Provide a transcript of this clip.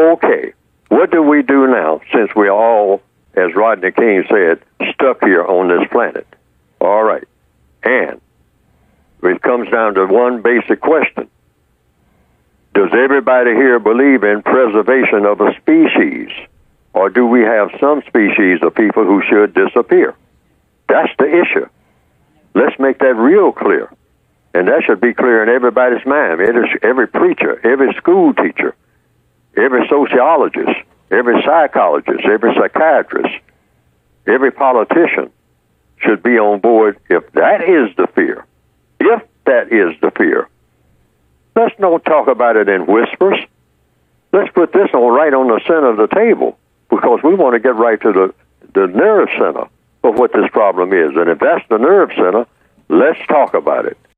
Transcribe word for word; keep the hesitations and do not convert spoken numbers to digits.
Okay, what do we do now since we're all, as Rodney King said, stuck here on this planet? All right. And it comes down to one basic question. Does everybody here believe in preservation of a species? Or do we have some species of people who should disappear? That's the issue. Let's make that real clear. And that should be clear in everybody's mind. Every, every preacher, every school teacher, every sociologist, every psychologist, every psychiatrist, every politician should be on board if that is the fear. If that is the fear. Let's not talk about it in whispers. Let's put this on right on the center of the table because we want to get right to the, the nerve center of what this problem is. And if that's the nerve center, let's talk about it.